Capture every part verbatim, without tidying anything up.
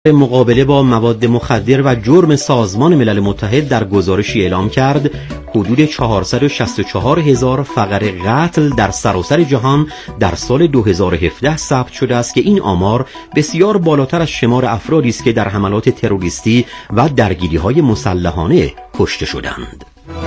مقابله با مواد مخدر و جرم سازمان ملل متحد در گزارشی اعلام کرد حدود چهارصد و شصت و چهار هزار فقر قتل در سراسر جهان در سال دو هزار و هفده ثبت شده است که این آمار بسیار بالاتر از شمار افرادی است که در حملات تروریستی و درگیری‌های مسلحانه کشته شدند.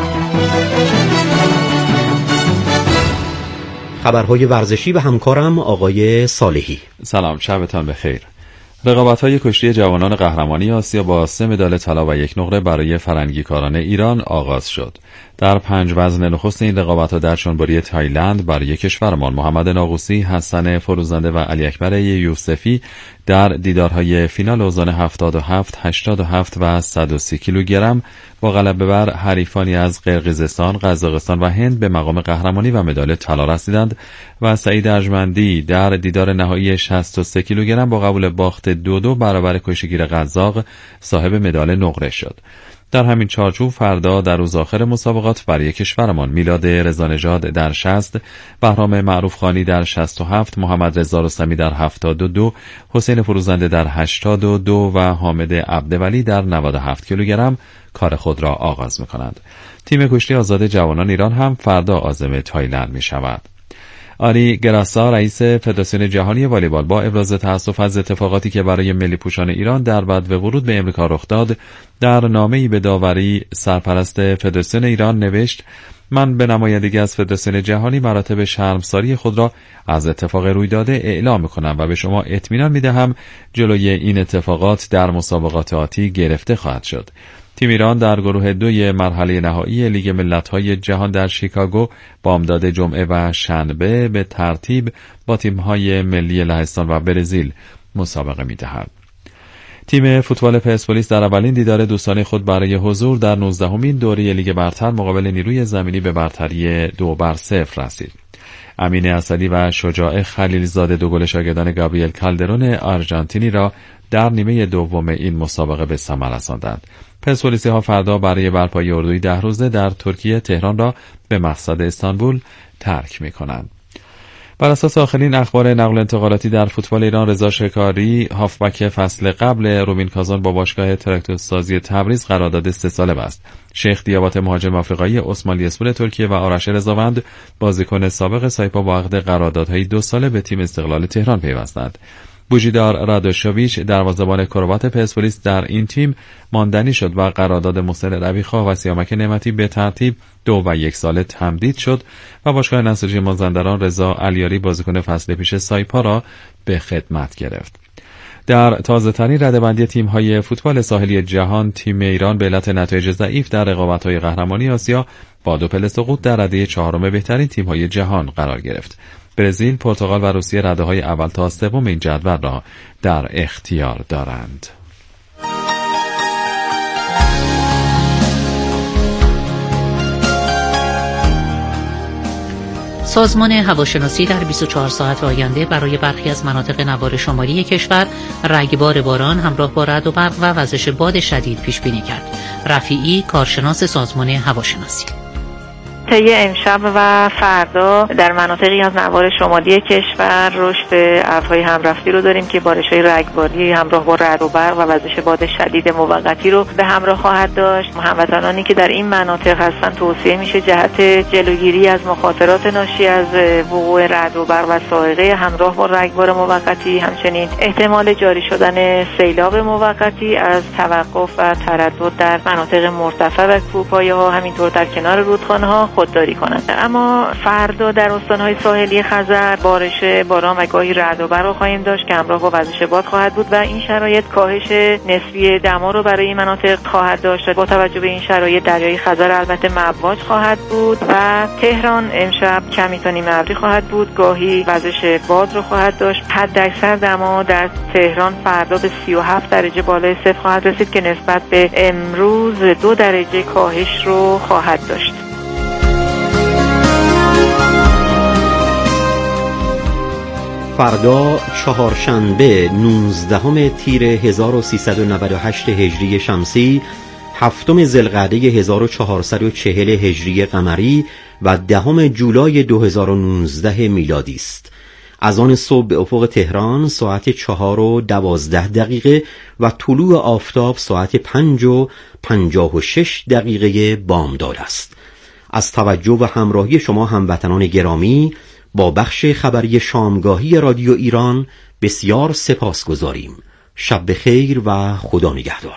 خبرهای ورزشی و همکارم آقای صالحی. سلام، شبتان بخیر. رقابت‌های کشتی جوانان قهرمانی آسیا با سه مدال طلا و یک نقره برای فرنگیکاران ایران آغاز شد. در پنج وزن نخست این رقابت‌ها در چنبری تایلند برای کشورمان محمد ناقوسی، حسن فروزنده و علی اکبر یوسفی در دیدارهای فینال اوزان هفتاد و هفت، هشتاد و هفت و صد و سی کیلوگرم با غلبه بر حریفانی از قرقیزستان، قزاقستان و هند به مقام قهرمانی و مدال طلا رسیدند و سعید ارجمندی در دیدار نهایی شصت و سه کیلوگرم با قبول باخت دو دو برابر کشتیگیر قزاق صاحب مدال نقره شد. در همین چارچوب فردا در روز آخر مسابقات برای کشورمان میلاد رضانژاد در شصت، بهرام معروفخانی در شصت و هفت، محمد رضا رستمی در هفتاد و دو، حسین فروزنده در هشتاد و دو و حامد عبدولی در نود و هفت کیلوگرم کار خود را آغاز می‌کنند. تیم کشتی آزاد جوانان ایران هم فردا عازم تایلند می‌شود. آری گراسا رئیس فدراسیون جهانی والیبال با ابراز تأسف از اتفاقاتی که برای ملی پوشان ایران در بدو ورود به امریکا رخ داد در نامه‌ای به داوری سرپرست فدراسیون ایران نوشت: من به نمایندگی از فدراسیون جهانی مراتب شرمساری خود را از اتفاق روی داده اعلام می‌کنم و به شما اطمینان می‌دهم جلوی این اتفاقات در مسابقات آتی گرفته خواهد شد. تیم ایران در گروه دوی مرحله نهایی لیگ ملت‌های جهان در شیکاگو بامداد جمعه و شنبه به ترتیب با تیم‌های ملی لهستان و برزیل مسابقه می‌دهد. تیم فوتبال پرسپولیس در اولین دیدار دوستانه خود برای حضور در نوزدهمین دوره لیگ برتر مقابل نیروی زمینی به برتری دو بر صفر رسید. امین اسدی و شجاع خلیلزاده دو گل شاگردان گابریل کالدرون آرژانتینی را در نیمه دوم این مسابقه به ثمر رساندند. پرسپولیسی ها فردا برای برپایی اردوی ده روزه در ترکیه تهران را به مقصد استانبول ترک می کنند. بر اساس آخرین اخبار نقل و انتقالاتی در فوتبال ایران، رضا شکاری هافبک فصل قبل روبین کازان با باشگاه تراکتورسازی تبریز قرارداد سه ساله بست. شیخ دیابات مهاجم آفریقایی، اسمالی اسپور ترکیه و آرش رضاوند بازیکن سابق سایپا با عقد قراردادهای دو ساله به تیم استقلال تهران پیوستند. بوجیدار رادوشوویچ دروازه‌بان کروات پرسپولیس در این تیم ماندنی شد و قرارداد محسن ربیخا و سیامک نعمتی به ترتیب دو و یک ساله تمدید شد و باشگاه نساجی مازندران رضا علیاری بازیکن فصل پیش سایپا را به خدمت گرفت. در تازه‌ترین رده‌بندی تیم‌های فوتبال ساحلی جهان، تیم ایران به علت نتایج ضعیف در رقابت‌های قهرمانی آسیا با دو پله سقوط در رده چهارم بهترین تیم‌های جهان قرار گرفت. برزیل، پرتغال و روسیه رده‌های اول تا سوم این جدول را در اختیار دارند. سازمان هواشناسی در بیست و چهار ساعت آینده برای برخی از مناطق نوار شمالی کشور رگبار باران همراه با رعد و برق و وزش باد شدید پیش بینی کرد. رفیعی، کارشناس سازمان هواشناسی: طی امشب و فردا در مناطقی از نوار شمالی کشور رشد ابرهای همرفتی رو داریم که بارش‌های رگباری همراه با رعد و برق و وزش باد شدید موقتی رو به همراه خواهد داشت. هموطنانی که در این مناطق هستن توصیه میشه جهت جلوگیری از مخاطرات ناشی از وقوع رعد و برق و صاعقه همراه با رگبار موقتی، همچنین احتمال جاری شدن سیلاب موقتی، از توقف و تردد در مناطق مرتفع و کوهپایه‌ها، همینطور در کنار رودخانه‌ها خودداری کنند. اما فردا در استان‌های ساحلی خزر بارش باران و گاهی رعد و برق خواهیم داشت که همراه با وزش باد خواهد بود و این شرایط کاهش نسبی دما رو برای این مناطق خواهد داشت. با توجه به این شرایط دریای خزر البته مواج خواهد بود و تهران امشب کمی تا نیمه ابری خواهد بود، گاهی وزش باد رو خواهد داشت. حداکثر دما در تهران فردا به سی و هفت درجه بالای صفر خواهد رسید که نسبت به امروز دو درجه کاهش رو خواهد داشت. فردا چهارشنبه نوزدهم تیر هزار و سیصد و نود و هشت هجری شمسی، هفتم ذوالقعده هزار و چهارصد و چهل هجری قمری و دهم جولای دو هزار و نوزده میلادی است. از آن صبح به افق تهران ساعت چهار و دوازده دقیقه و طلوع آفتاب ساعت پنج و پنجاه و شش دقیقه بامداد است. از توجه و همراهی شما هموطنان گرامی با بخش خبری شامگاهی رادیو ایران بسیار سپاسگزاریم. شب بخیر و خدا نگهدار.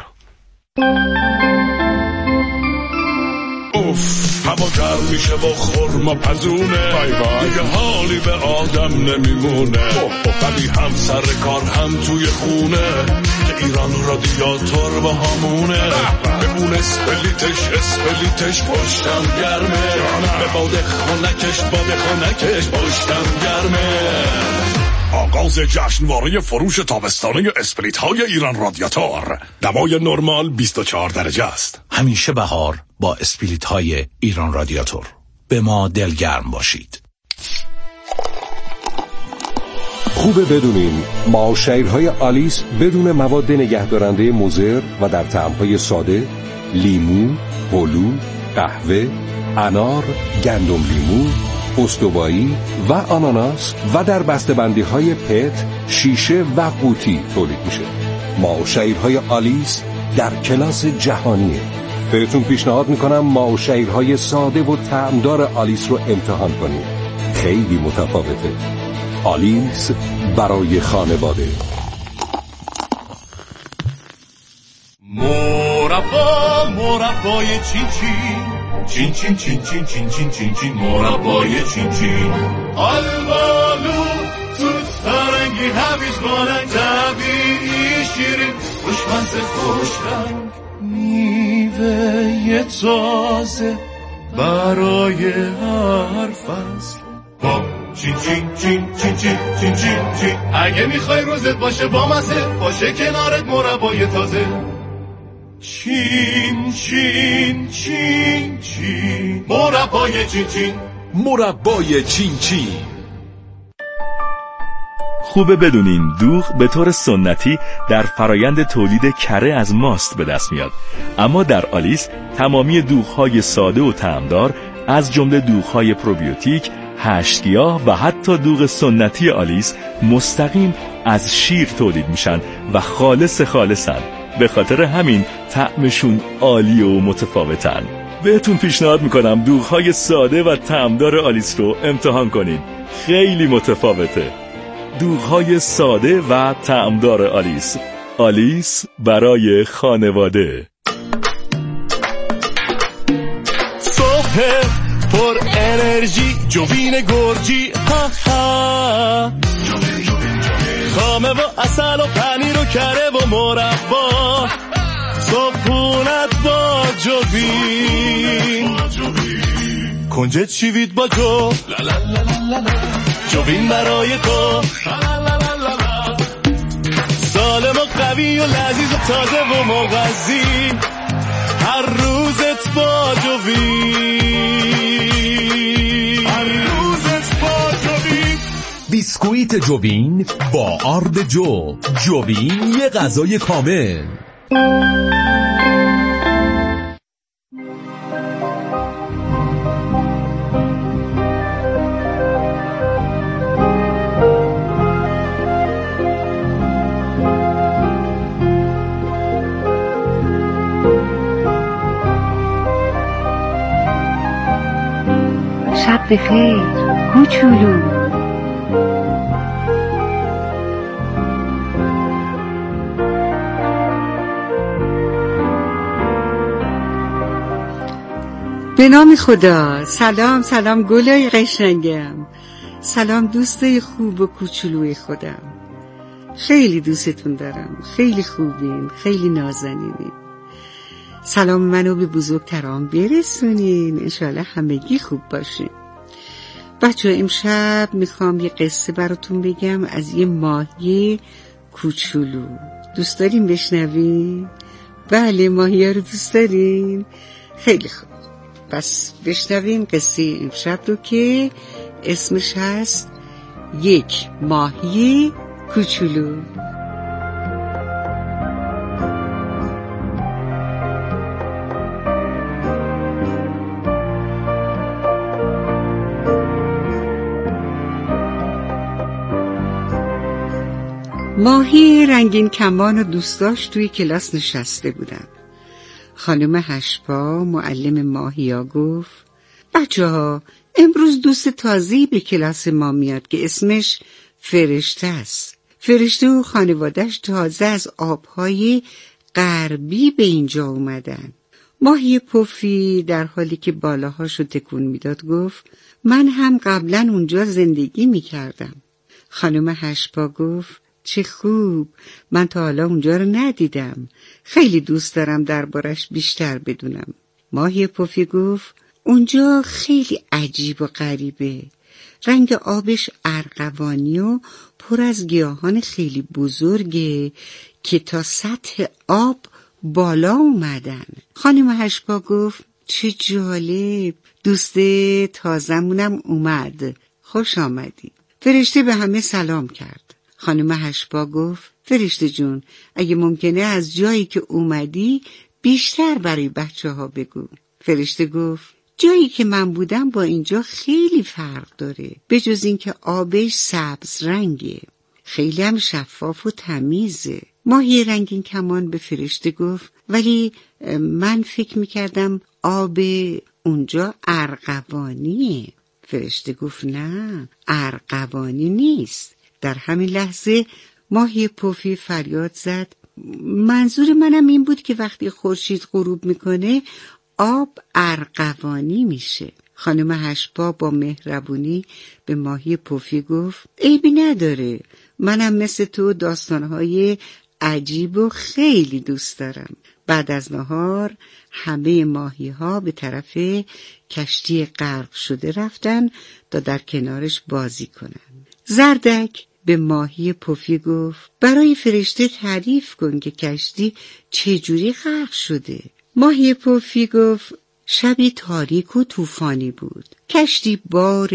اوف هوا گرم میشه و خورما پزونه، دیگه حالی به آدم نمیمونه. ولی هم سر کار هم توی خونه، که ایران رادیاتور با همونه. به اون اسپلیتش اسپلیتش پشتم گرمه، به باد خونکش باد خونکش پشتم گرمه. آغاز جشنواره فروش تابستانه اسپریت های ایران رادیاتور. دمای نرمال بیست و چهار درجه است. همیشه بهار با اسپریت های ایران رادیاتور. به ما دلگرم باشید. خوبه بدونین معاشرهای آلیس بدون مواد نگهدارنده مضر و در طعم‌های ساده، لیمو، هلو، قهوه، انار، گندم لیمو، استوایی و آناناس و در بسته‌بندی‌های پت، شیشه و قوطی تولید میشه. معاشرهای آلیس در کلاس جهانیه. بهتون پیشنهاد میکنم معاشرهای ساده و طعمدار آلیس رو امتحان کنید. خیلی متفاوته. آلیس برای خانواده. مربا مربای چین چین چین چین چین چین چین چین چین مربای چین چین آلبالو توت فرنگی هویج بالنگ طبیعی شیرین خوشمزه خوش رنگ میوه تازه برای هر فصل با چین چین چین چین چین چین چین چین. اگه میخوای روزت باشه با مزه، باشه کنارت مربای تازه. چین چین چین چین مربای چین چین مربای چین چین. خوبه بدونین دوغ به طور سنتی در فرایند تولید کره از ماست به دست میاد، اما در آلیس تمامی دوغ‌های ساده و طعمدار از جمله دوغ‌های پروبیوتیک، هشت گیاه و حتی دوغ سنتی آلیس مستقیم از شیر تولید میشن و خالص خالصن. به خاطر همین طعمشون عالی و متفاوتن. بهتون پیشنهاد میکنم دوغ‌های ساده و طعمدار آلیس رو امتحان کنین. خیلی متفاوته. دوغ‌های ساده و طعمدار آلیس. آلیس برای خانواده. صبح پر انرژی جوین گرجی ها ها، خامه و اصل و پنیر و کره و مربا، صبحونت با جوین، کنجد چیوید با جو، جوین برای تو، سالم و قوی و لذیذ و تازه و مغذی، هر روزت با جوین، هر روزت با جوین. بیسکویت جوین با آرد جو. جوین یه غذای کامل. شب بخیر کوچولو. به نام خدا. سلام سلام گلای قشنگم، سلام دوستای خوب و کوچولوی خودم. خیلی دوستتون دارم، خیلی خوبین، خیلی نازنینین. سلام منو به بزرگتران برسونین، انشالله همگی خوب باشین. بچه امشب میخوام یه قصه براتون بگم از یه ماهی کوچولو. دوست دارین بشنوین؟ بله ماهی رو دوست دارین؟ خیلی خوب، پس بشنوین قصه امشب رو که اسمش هست یک ماهی کوچولو. ماهی رنگین کمان و دوستاش توی کلاس نشسته بودن. خانم هشپا معلم ماهیا گفت بچه ها امروز دوست تازه‌ای به کلاس ما میاد که اسمش فرشته است. فرشته و خانواده‌اش تازه از آبهای غربی به اینجا اومدن. ماهی پفی در حالی که بالاهاشو تکون میداد گفت من هم قبلا اونجا زندگی میکردم. خانم هشپا گفت چه خوب، من تا حالا اونجا رو ندیدم. خیلی دوست دارم دربارش بیشتر بدونم. ماهی پفی گفت اونجا خیلی عجیب و غریبه. رنگ آبش ارغوانی و پر از گیاهان خیلی بزرگه که تا سطح آب بالا اومدن. خانم هشپا گفت چه جالب، دوست تازمونم اومد، خوش آمدی. فرشته به همه سلام کرد. خانم هشپا گفت فرشته جون اگه ممکنه از جایی که اومدی بیشتر برای بچه ها بگو. فرشته گفت جایی که من بودم با اینجا خیلی فرق داره، به جز این که آبش سبز رنگه، خیلی هم شفاف و تمیزه. ماهی رنگین کمان به فرشته گفت ولی من فکر میکردم آب اونجا ارغوانیه. فرشته گفت نه، ارغوانی نیست. در همین لحظه ماهی پفی فریاد زد منظور منم این بود که وقتی خورشید غروب میکنه آب ارغوانی میشه. خانم هشپا با مهربونی به ماهی پفی گفت عیبی نداره، منم مثل تو داستانهای عجیب و خیلی دوست دارم. بعد از نهار همه ماهی ها به طرف کشتی غرق شده رفتن تا در کنارش بازی کنن. زردک به ماهی پفی گفت برای فرشته تعریف کن که کشتی چجوری غرق شده. ماهی پفی گفت شبی تاریک و طوفانی بود. کشتی بار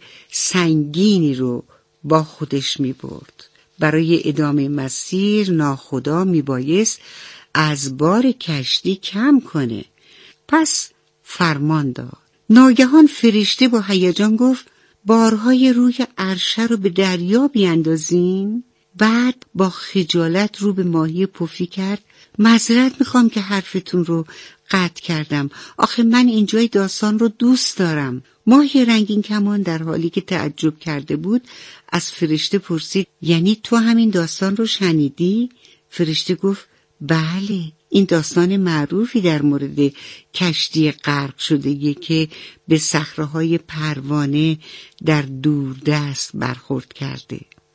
سنگینی رو با خودش می برد. برای ادامه مسیر ناخدا می بایست از بار کشتی کم کنه. پس فرمان داد. ناگهان فرشته با هیجان گفت بارهای روی عرشه رو به دریا بیاندازیم. بعد با خجالت رو به ماهی پفی کرد معذرت میخوام که حرفتون رو قطع کردم، آخه من اینجای داستان رو دوست دارم. ماهی رنگین کمان در حالی که تعجب کرده بود از فرشته پرسید یعنی تو همین داستان رو شنیدی؟ فرشته گفت بله، این داستان معروفی در مورد کشتی غرق شدگی که به صخره‌های پروانه در دوردست برخورد کرده.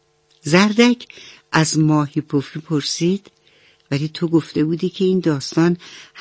زردک از ماهی پفی پرسید ولی تو گفته بودی که این داستان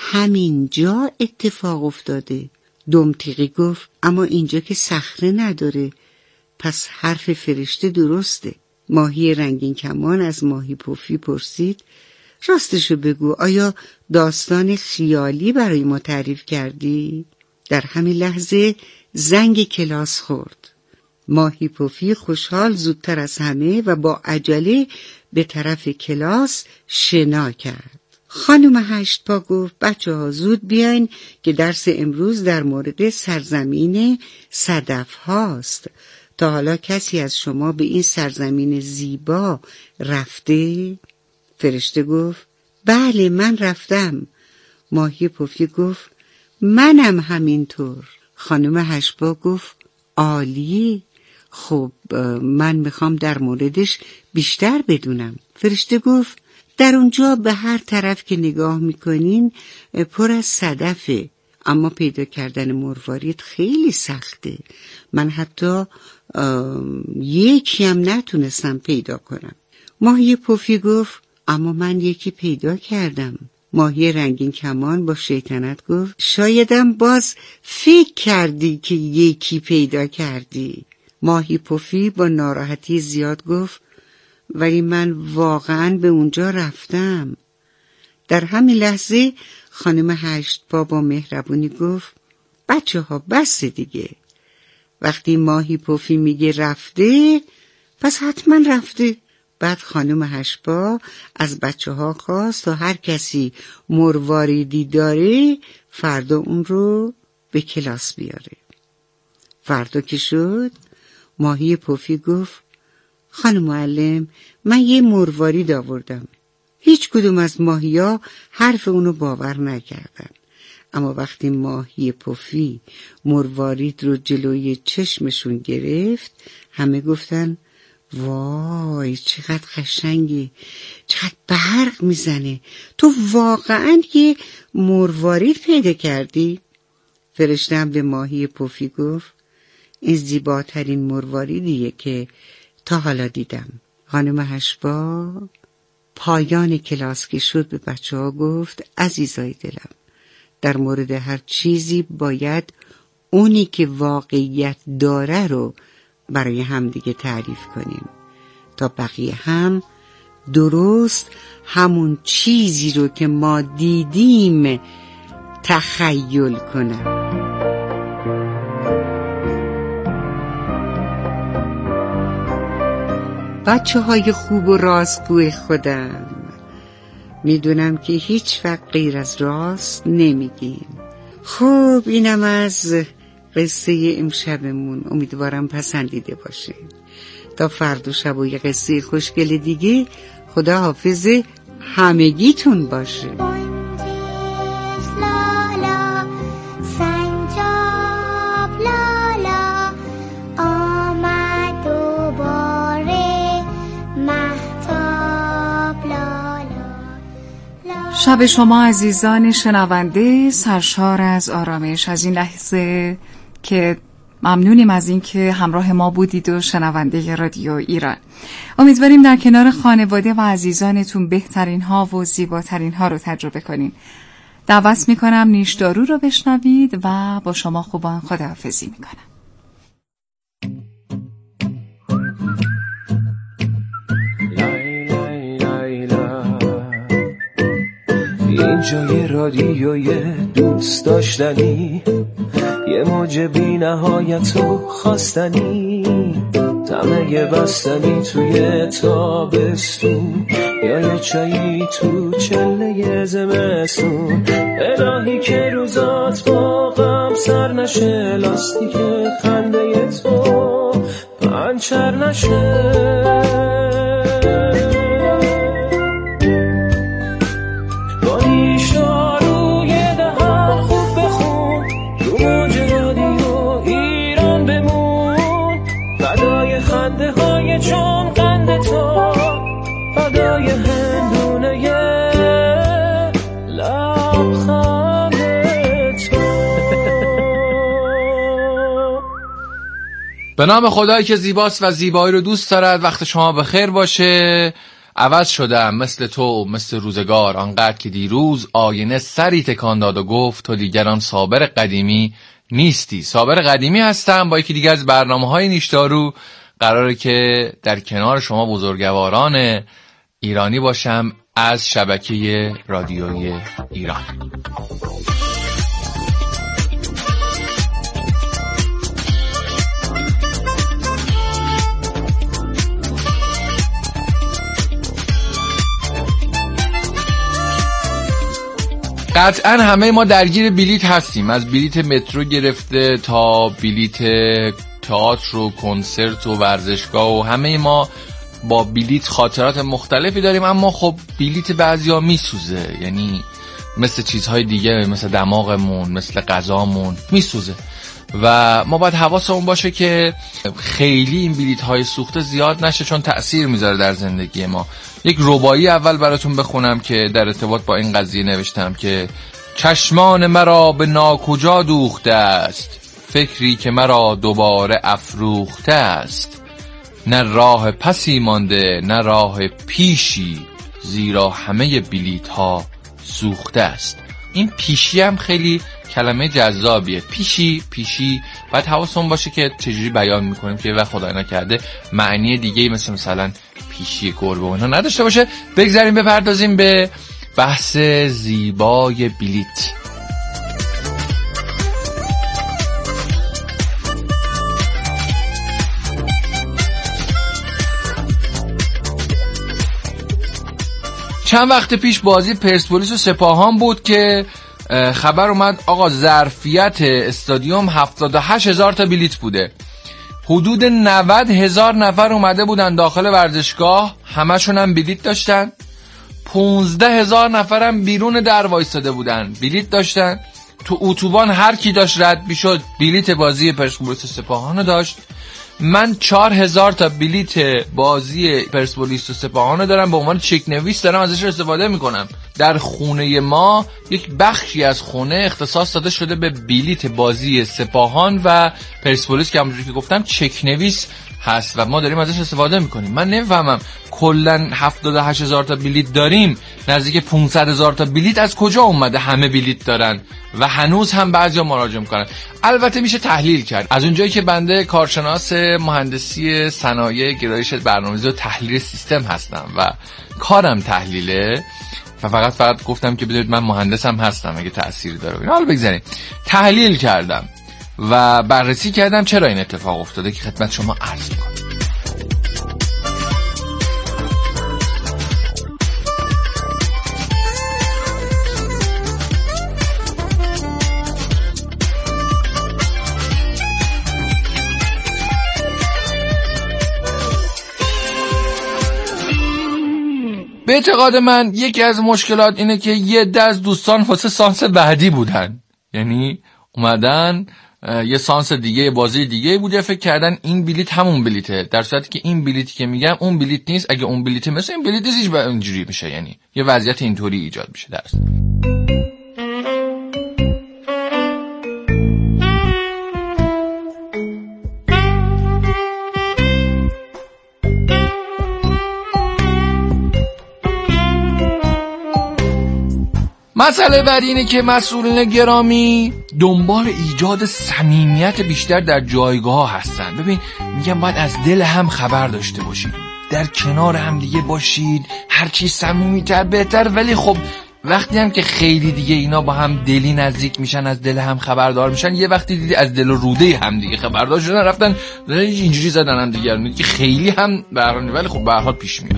همینجا اتفاق افتاده. دمتیقی گفت اما اینجا که صخره نداره، پس حرف فرشته درسته. ماهی رنگین کمان از ماهی پفی پرسید راستشو بگو، آیا داستان خیالی برای ما تعریف کردی؟ در همین لحظه زنگ کلاس خورد. ماهی پفی خوشحال زودتر از همه و با عجله به طرف کلاس شنا کرد. خانم هشتپا گفت بچه ها زود بیاین که درس امروز در مورد سرزمین صدف هاست. تا حالا کسی از شما به این سرزمین زیبا رفته؟ فرشته گفت بله من رفتم. ماهی پفی گفت منم همینطور. خانم هشتپا گفت عالی، خب من میخوام در موردش بیشتر بدونم. فرشته گفت در اونجا به هر طرف که نگاه میکنین پر از صدفه، اما پیدا کردن مروارید خیلی سخته. من حتی یکی هم نتونستم پیدا کنم. ماهی پفی گفت اما من یکی پیدا کردم. ماهی رنگین کمان با شیطنت گفت شایدم باز فکر کردی که یکی پیدا کردی. ماهی پفی با ناراحتی زیاد گفت ولی من واقعا به اونجا رفتم. در همین لحظه خانم هشتپا با مهربونی گفت بچه ها بس دیگه، وقتی ماهی پفی میگه رفته پس حتما رفته. بعد خانم هشتپا از بچه ها خواست تا هر کسی مرواریدی داره فردا اون رو به کلاس بیاره. فردا که شد ماهی پفی گفت خانم معلم، من یه مروارید آوردم. هیچ کدوم از ماهیا حرف اونو باور نکردن. اما وقتی ماهی پفی مروارید رو جلوی چشمشون گرفت، همه گفتن وای چقدر قشنگی، چقدر برق میزنه، تو واقعا یه مروارید پیدا کردی؟ فرشته هم به ماهی پفی گفت این زیباترین مرواریدیه که تا حالا دیدم. خانم هشبا پایان کلاس که شد به بچه ها گفت عزیزای دلم، در مورد هر چیزی باید اونی که واقعیت داره رو برای همدیگه تعریف کنیم تا بقیه هم درست همون چیزی رو که ما دیدیم تخیل کنن. بچه های خوب و راستگوی خودم، میدونم که هیچ وقت غیر از راست نمیگیم. خب اینم از قصه امشبمون، امیدوارم پسندیده باشه. تا فردا شب و یه قصه خوشگل دیگه، خدا حافظ همگیتون باشه. شب شما عزیزان شنونده سرشار از آرامش از این لحظه که ممنونیم از این که همراه ما بودید و شنونده رادیو ایران. امیدواریم در کنار خانواده و عزیزانتون بهترین ها و زیباترین ها رو تجربه کنین. دعوت میکنم نیشدارو رو بشنوید و با شما خوبان خداحافظی میکنم. اینجا یه رادیوی دوست داشتنی، یه موج بی نهایت و خواستنی، تمه بستنی توی تابستون یا یه چایی تو چله زمستون. الهی که روزات با غم سر نشه، لاستیک خنده تو پنچر نشه. چون قند تو فدای هندونه لبخند تو. به نام خدایی که زیباست و زیبایی رو دوست دارد. وقت شما بخیر باشه. عوض شدم مثل تو، مثل روزگار، آنقدر که دیروز آینه سری تکان داد و گفت تو دیگران صابر قدیمی نیستی. صابر قدیمی هستم. با یکی دیگه از برنامه‌های نیشدارو قراره که در کنار شما بزرگواران ایرانی باشم از شبکه رادیویی ایران. قطعا همه ما درگیر بلیت هستیم، از بلیت مترو گرفته تا بلیت تئاتر و کنسرت و ورزشگاه و همه ما با بلیت خاطرات مختلفی داریم. اما خب بلیت بعضیا میسوزه، یعنی مثل چیزهای دیگه، مثل دماغمون، مثل غذامون میسوزه و ما باید حواسمون باشه که خیلی این بلیت های سوخته زیاد نشه، چون تأثیر میذاره در زندگی ما. یک ربایی اول براتون بخونم که در ارتباط با این قضیه نوشتم که چشمان مرا به ناکجا دوخته است، فکری که مرا دوباره افروخته است، نه راه پسی مانده نه راه پیشی، زیرا همه بلیط ها سوخته است. این پیشی هم خیلی کلمه جذابیه. پیشی پیشی باید حواسمون باشه که چجوری بیان میکنیم که و خدای نکرده معنی دیگه مثل مثلا پیشی گربه و اینا نداشته باشه. بگذاریم بپردازیم به بحث زیبای بلیط. چند وقت پیش بازی پرسپولیس و سپاهان بود که خبر اومد آقا ظرفیت استادیوم هفتاد و هشت هزار تا بلیت بوده حدود نود هزار نفر اومده بودن داخل ورزشگاه، همشون هم بلیت داشتن. پونزده هزار نفرم بیرون در وایساده بودن، بلیت داشتن. تو اتوبان هر کی داشت رد میشد بلیت بازی پرسپولیس سپاهانو داشت. من چهار هزار تا بلیت بازی پرسپولیس و سپاهانو دارم، به عنوان چک نویس دارم ازش استفاده میکنم. در خونه ما یک بخشی از خونه اختصاص داده شده به بلیت بازی سپاهان و پرسپولیس که همونجوری که گفتم چک نویس هست و ما داریم ازش استفاده میکنیم. من نمیفهمم کلا هفتاد و هشت هزار تا بلیت داریم، نزدیک پانصد هزار تا بلیت از کجا اومده همه بلیت دارن و هنوز هم بعضیا مراجعه میکنن. البته میشه تحلیل کرد. از اونجایی که بنده کارشناس مهندسی صنایع گرایش برنامه‌ریزی و تحلیل سیستم هستم و کارم تحلیله و فقط فقط گفتم که بدونید من مهندسم هستم اگه تأثیری داره. حالا بگذاریم. تحلیل کردم و بررسی کردم چرا این اتفاق افتاده که خدمت شما عرض میکنم. به اعتقاد من یکی از مشکلات اینه که یه عده از دوستان واسه سانس بعدی بودن، یعنی اومدن یه سانس دیگه بازی دیگه بوده، فکر کردن این بلیت همون بلیته، در صورتی که این بلیتی که میگم اون بلیت نیست. اگه اون بلیته مثل این بلیت نیست به اینجوری میشه، یعنی یه وضعیت اینطوری ایجاد میشه. درست. مسئله بعدی اینه که مسئولین گرامی دنبال ایجاد صمیمیت بیشتر در جایگاه هستن. ببین میگم باید از دل هم خبر داشته باشید، در کنار هم دیگه باشید، هر چی صمیمیتر بهتر. ولی خب وقتی هم که خیلی دیگه اینا با هم دلی نزدیک میشن، از دل هم خبردار میشن، یه وقتی دیدی از دل و روده هم دیگه خبردار شدن، رفتن اینجوری زدن هم دیگه که خیلی هم برحال، ولی خب به هر حال پیش میاد.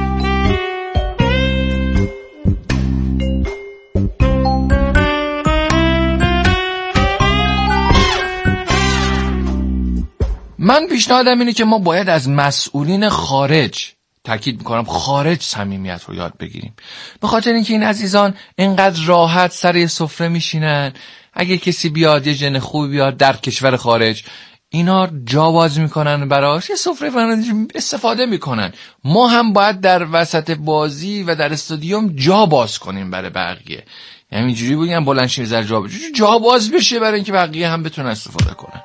من پیشنهادم اینه که ما باید از مسئولین خارج، تاکید میکنم خارج، صمیمیت رو یاد بگیریم. به خاطر اینکه این عزیزان اینقدر راحت سر یه سفره میشینن، اگه کسی بیاد یه جن خوبی بیاد در کشور خارج، اینا جا باز میکنن براش، یه سفره استفاده میکنن. ما هم باید در وسط بازی و در استادیوم جا باز کنیم برای بقیه. یعنی اینجوری بگم بلند شه زر جا باز جا باز بشه برای اینکه بقیه هم بتونن استفاده کنن.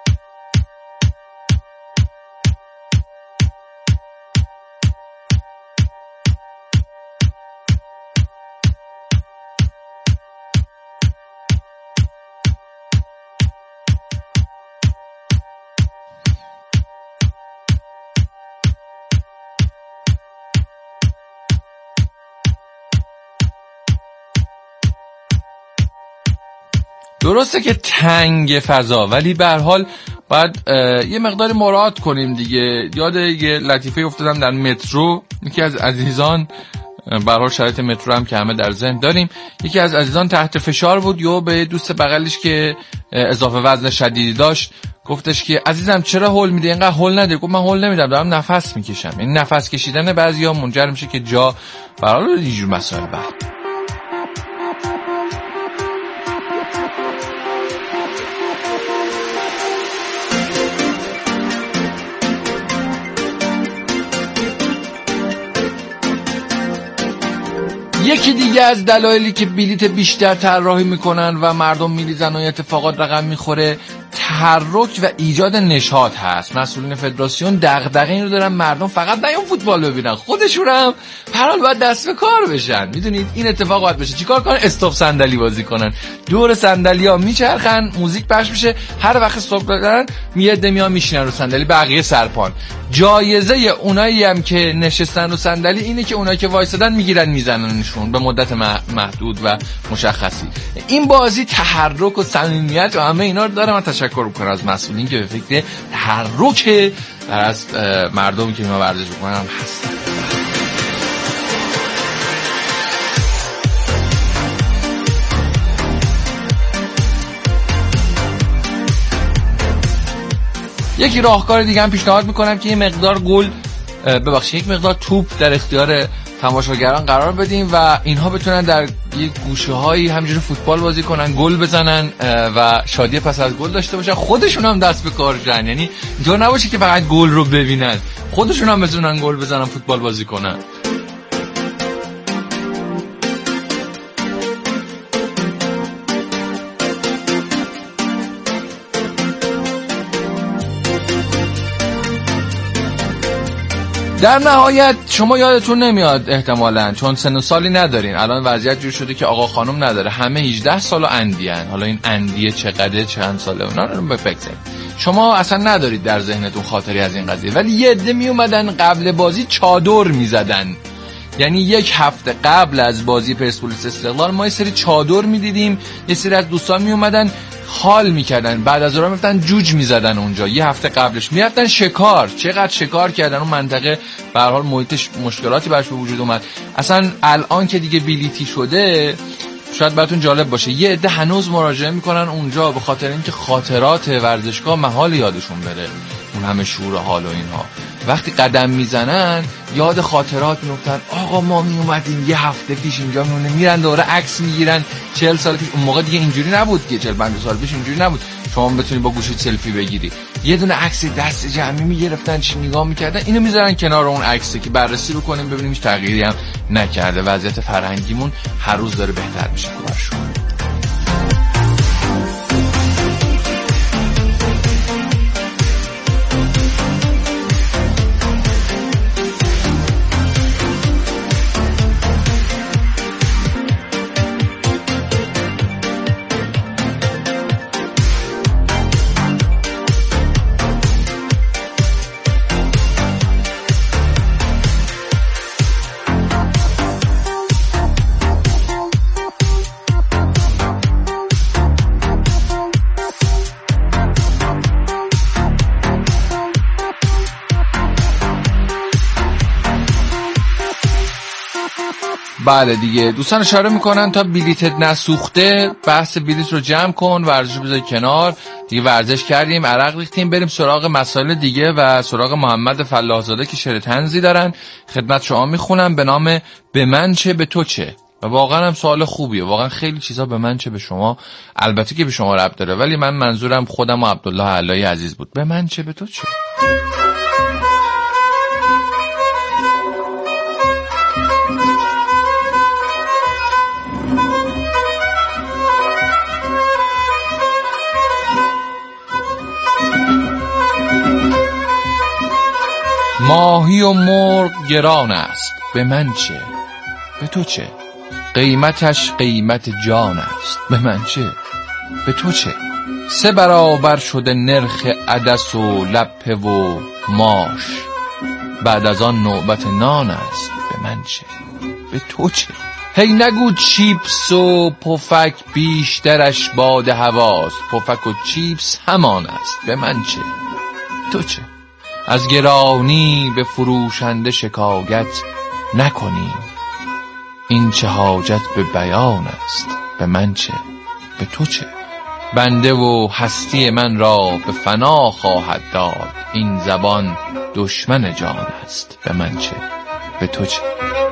درسته که تنگ فضا، ولی به هر حال باید یه مقداری مراعات کنیم دیگه. یاد یه لطیفه افتادم در مترو، یکی از عزیزان، به هر حال شرایط مترو هم که همه در ذهن داریم، یکی از عزیزان تحت فشار بود، یا به دوست بغلش که اضافه وزن شدیدی داشت گفتش که عزیزم چرا هول میده، اینقدر هول نده. گفت من هول نمیدم، دارم نفس میکشم. این نفس کشیدن بعضیا منجر میشه که جا به هر حال اینجور مسائل بعد. یکی دیگه از دلایلی که بلیت بیشتر طراحی میکنن و مردم میریزن و اتفاقات رقم میخوره، تحرک و ایجاد نشاط هست. مسئولین فدراسیون دغدغه این رو دارن مردم فقط نیان فوتبال ببینن، خودشون هم هر حال باید دست به کار بشن. میدونید این اتفاق باید بشه. چیکار کنن؟ استاپ صندلی بازی کنن، دور صندلی‌ها میچرخن، موزیک پخش میشه، هر وقت استاپ دادن میاد میان میشینن رو صندلی، بقیه سرپان. جایزه اونایی هم که نشستن رو صندلی اینه که اونایی که وایسادن میگیرن میزننشون به مدت محدود و مشخصی. این بازی تحرک و صمیمیت و همه اینا رو داره. من تشکر میکنم از مسئولین که به فکر تحرک از مردمی که ما ورزش میکنن هم هستن. یکی راهکار دیگه هم پیشنهاد میکنم که یه مقدار گل ببخشید یک مقدار توپ در اختیار تماشاگران قرار بدیم و اینها بتونن در یک گوشه‌هایی همینجوری فوتبال بازی کنن، گل بزنن و شادی پس از گل داشته باشن، خودشون هم دست به کار شن. یعنی اینطور نباشه که فقط گل رو ببینن، خودشون هم بتونن گل بزنن، فوتبال بازی کنن. در نهایت شما یادتون نمیاد احتمالاً چون سن و سالی ندارین، الان وضعیت جور شده که آقا خانم نداره، همه هجده سال و اندیان. حالا این اندیه چقدره، چند ساله، اونا رو بفکرین. شما اصلا ندارید در ذهنتون خاطری از این قضیه، ولی یه عده می اومدن قبل بازی چادر میزدن. یعنی یک هفته قبل از بازی پرسپولیس استقلال ما یه سری چادر میدیدیم، یه سری از دوستان می اومدن حال میکردن، بعد از اون میرفتن جوج میزدن اونجا. یه هفته قبلش میرفتن شکار، چقدر شکار کردن اون منطقه. به هر حال محیطش مشکلاتی براش به وجود اومد. اصلا الان که دیگه بلیتی شده شاید براتون جالب باشه، یه عده هنوز مراجعه میکنن اونجا به خاطر اینکه خاطرات ورزشگاه محال یادشون بره، اون همه شور و حال و اینها. وقتی قدم میزنن یاد خاطرات میفتن. آقا ما می اومدیم یه هفته پیش اینجا، میونه میرن دوره عکس میگیرن. چهل سال پیش اون موقع دیگه اینجوری نبود که، چهل پنجاه سال پیش اینجوری نبود شما بتونی با گوشیت سلفی بگیری. یه دونه عکس دست جمعی میگرفتن، چی نگاه میکردن، اینو میذارن کنار اون عکس که بررسی بکنیم ببینیم هیچ تغییری هم نکرده. وضعیت فرهنگیمون هر روز داره بهتر میشه. خوبش بله دیگه، دوستان اشاره میکنن تا بلیتت نسوخته بحث بلیت رو جمع کن، ورزش رو بذار کنار. دیگه ورزش کردیم، عرق ریختیم، بریم سراغ مسائل دیگه و سراغ محمد فلاحزاده که شعر طنزی دارن خدمت شما میخونم به نام به من چه به تو چه. و واقعا هم سوال خوبیه، واقعا خیلی چیزا به من چه به شما البته که به شما ربط داره، ولی من منظورم خودم و عبدالله علایی عزیز بود. به من چه به تو چه. ماهی و مرغ گران است، به من چه به تو چه. قیمتش قیمت جان است، به من چه به تو چه. سه برابر شده نرخ عدس و لپه و ماش، بعد از آن نوبت نان است، به من چه به تو چه. هی نگو چیپس و پفک بیشترش باد هواست، پفک و چیپس همان است، به من چه تو چه. از گرانی به فروشنده شکایت نکنیم، این چه حاجت به بیان است، به من چه به تو چه. بنده و هستی من را به فنا خواهد داد، این زبان دشمن جان است، به من چه به تو چه.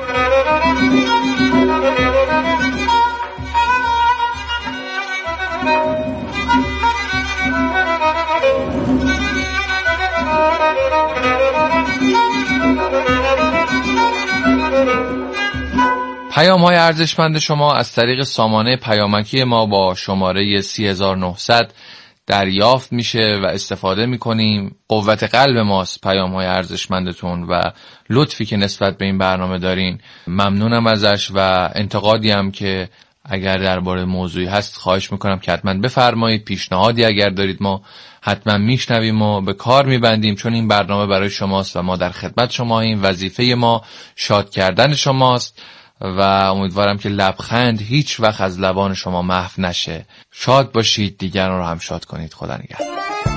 پیام های ارزشمند شما از طریق سامانه پیامکی ما با شماره سی هزار و نهصد دریافت میشه و استفاده میکنیم. قوت قلب ماست پیام های ارزشمندتون و لطفی که نسبت به این برنامه دارین ممنونم ازش و انتقادی هم که اگر درباره موضوعی هست خواهش میکنم که حتما بفرمایید. پیشنهادی اگر دارید ما حتما میشنویم و به کار میبندیم، چون این برنامه برای شماست و ما در خدمت شماییم. وظیفه ما شاد کردن شماست و امیدوارم که لبخند هیچ وقت از لبان شما محو نشه. شاد باشید، دیگران رو هم شاد کنید. خدا نگهدار.